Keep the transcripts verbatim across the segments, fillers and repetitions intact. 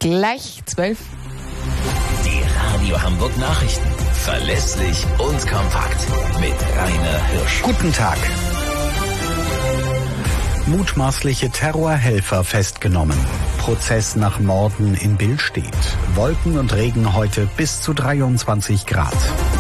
gleich zwölf. Die Radio Hamburg Nachrichten. Verlässlich und kompakt. Mit Rainer Hirsch. Guten Tag. Mutmaßliche Terrorhelfer festgenommen. Prozess nach Morden in Billstedt. Wolken und Regen heute bis zu dreiundzwanzig Grad.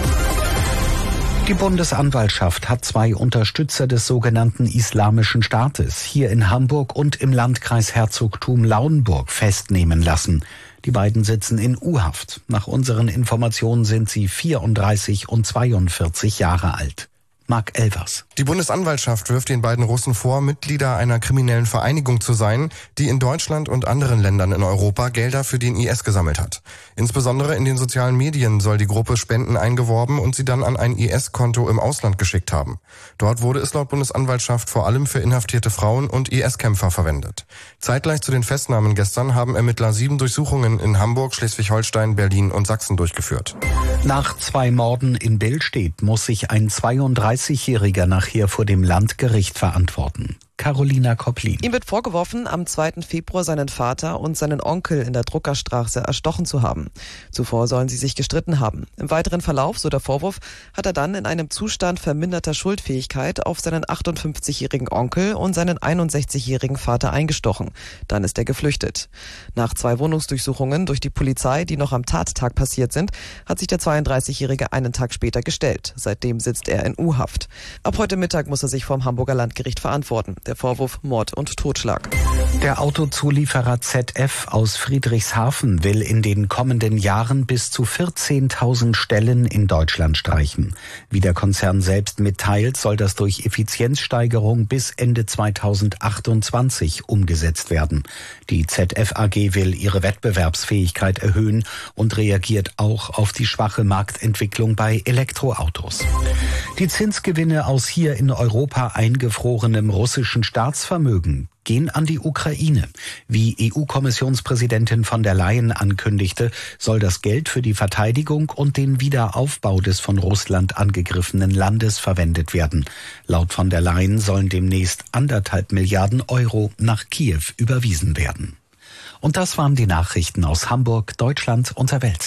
Die Bundesanwaltschaft hat zwei Unterstützer des sogenannten Islamischen Staates hier in Hamburg und im Landkreis Herzogtum Lauenburg festnehmen lassen. Die beiden sitzen in U-Haft. Nach unseren Informationen sind sie vierunddreißig und zweiundvierzig Jahre alt. Marc Elvers. Die Bundesanwaltschaft wirft den beiden Russen vor, Mitglieder einer kriminellen Vereinigung zu sein, die in Deutschland und anderen Ländern in Europa Gelder für den I S gesammelt hat. Insbesondere in den sozialen Medien soll die Gruppe Spenden eingeworben und sie dann an ein I S-Konto im Ausland geschickt haben. Dort wurde es laut Bundesanwaltschaft vor allem für inhaftierte Frauen und I S-Kämpfer verwendet. Zeitgleich zu den Festnahmen gestern haben Ermittler sieben Durchsuchungen in Hamburg, Schleswig-Holstein, Berlin und Sachsen durchgeführt. Nach zwei Morden in Billstedt muss sich ein zweiunddreißigjähriger nachher vor dem Landgericht verantworten. Carolina Kopplin. Ihm wird vorgeworfen, am zweiten Februar seinen Vater und seinen Onkel in der Druckerstraße erstochen zu haben. Zuvor sollen sie sich gestritten haben. Im weiteren Verlauf, so der Vorwurf, hat er dann in einem Zustand verminderter Schuldfähigkeit auf seinen achtundfünfzigjährigen Onkel und seinen einundsechzigjährigen Vater eingestochen. Dann ist er geflüchtet. Nach zwei Wohnungsdurchsuchungen durch die Polizei, die noch am Tattag passiert sind, hat sich der zweiunddreißigjährige einen Tag später gestellt. Seitdem sitzt er in U-Haft. Ab heute Mittag muss er sich vom Hamburger Landgericht verantworten. Der Vorwurf Mord und Totschlag. Der Autozulieferer Z F aus Friedrichshafen will in den kommenden Jahren bis zu vierzehntausend Stellen in Deutschland streichen. Wie der Konzern selbst mitteilt, soll das durch Effizienzsteigerung bis Ende zweitausendachtundzwanzig umgesetzt werden. Die Z F A G will ihre Wettbewerbsfähigkeit erhöhen und reagiert auch auf die schwache Marktentwicklung bei Elektroautos. Die Zinsgewinne aus hier in Europa eingefrorenem russischen Staatsvermögen gehen an die Ukraine. Wie E U-Kommissionspräsidentin von der Leyen ankündigte, soll das Geld für die Verteidigung und den Wiederaufbau des von Russland angegriffenen Landes verwendet werden. Laut von der Leyen sollen demnächst anderthalb Milliarden Euro nach Kiew überwiesen werden. Und das waren die Nachrichten aus Hamburg, Deutschland und der Welt.